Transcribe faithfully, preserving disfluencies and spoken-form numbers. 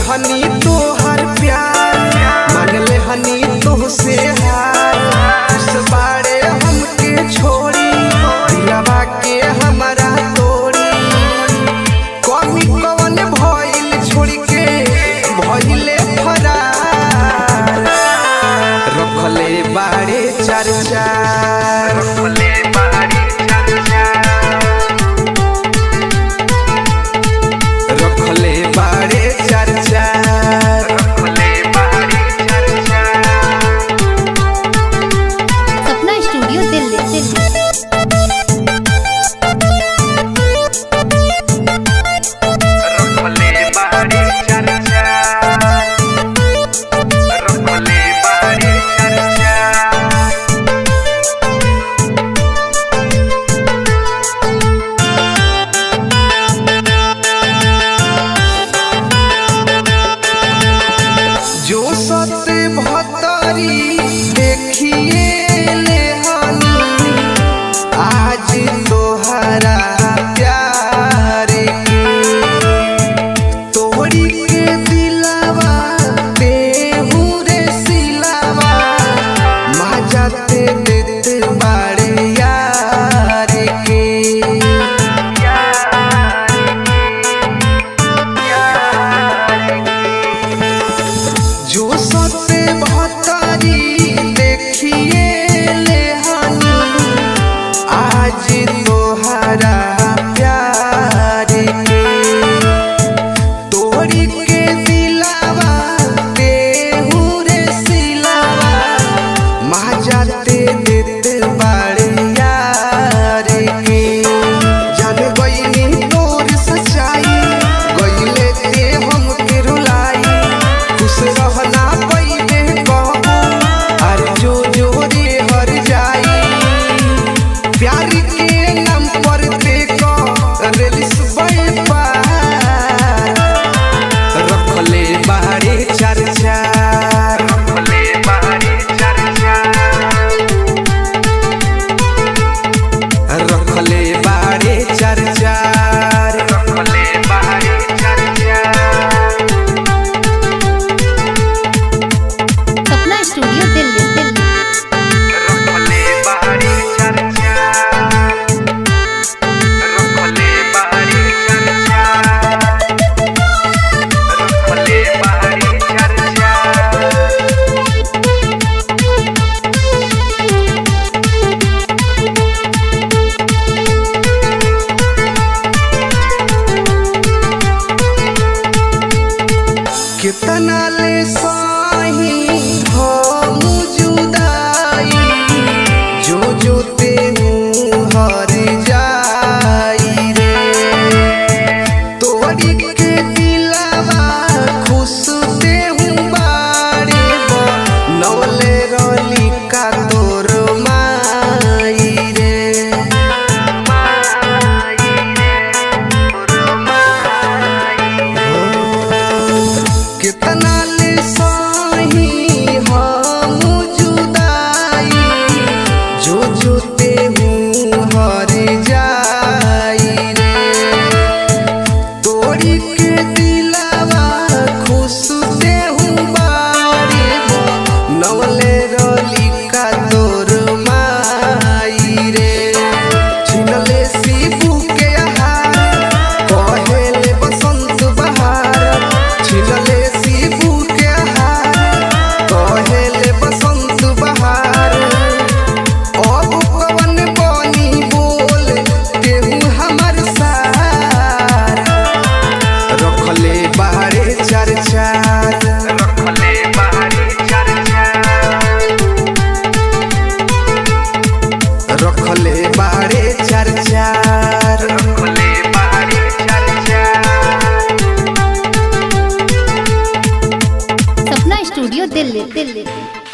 हनी तोहर प्यार, मान ले हनी तोहसे हार। उस बारे हमके छोड़ी, दिलवा के हमारा तोड़ी। कमी कवन भइल छोड़ के भइले फरार। रखले बारे चर्चा, रखले बारे चर्चा, रखले बारे चर्चा, रखले बारे चर्चा। सपना स्टूडियो दिल्ली दिल्ली। रखले बारे चर्चा, रखले बारे चर्चा। जो सत भतरी देखिए ले हनी, आज तोहरा प्यार के तोड़ी के दिलावा देहू रे सिलावा। माजाते देते बारे यार के, जो सते भतरी देखिए ले हनी, आज तोहरा प्यार के तोड़ी के दिलावा देहू रे सिलावा। माजाते देते बारे यार के, जान गईनी तोर सच्चाई, गईले ते हमके रुलाई। खुश रहना पइबे कहबो, आर जो जोरे हर जाई। प्यार के नाम पर देखो रेलिस व्यापार। रखले बारे चर्चा, रखले बारे चर्चा, रखले बारे चर्चा, रखले बारे चर्चा। सपना स्टूडियो दिल्ली दिल्ली। रखले बारे चर्चा, रखले बारे चर्चा, रखले बारे चर्चा। कितना ले साही हम जुदाई, जो जो तेनू हर जाई रे। तोड़ी के दिलावा खुश तेहू बारे नौले रली का तोर माई रे। कितना ले साही हम जुदाई, जो जो तेहू हर जाई रे। तोड़ी के दिलावा खुश तेहू बारे नौले रली का तोर माई रे। छिनले शिबू के आहार, कहेले बसंत बहार। छिनले शिबू के आहार, कहेले बसंत बहार। अब कवन बनी बोल तेहू हमर सार। रखले बारे चर्चा, रखले बारे चर्चा, रखले बारे चर्चा, रखले बारे चर्चा। सपना स्टूडियो दिल्ली दिल्ली।